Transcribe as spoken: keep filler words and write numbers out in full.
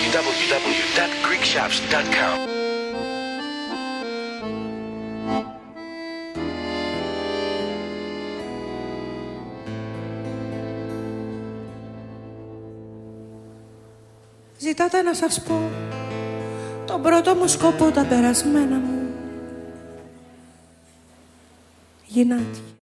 double-u double-u double-u dot greek shops dot com. Ζητάτε να σας πω τον πρώτο μου σκοπό, τα περασμένα μου γυνάτια.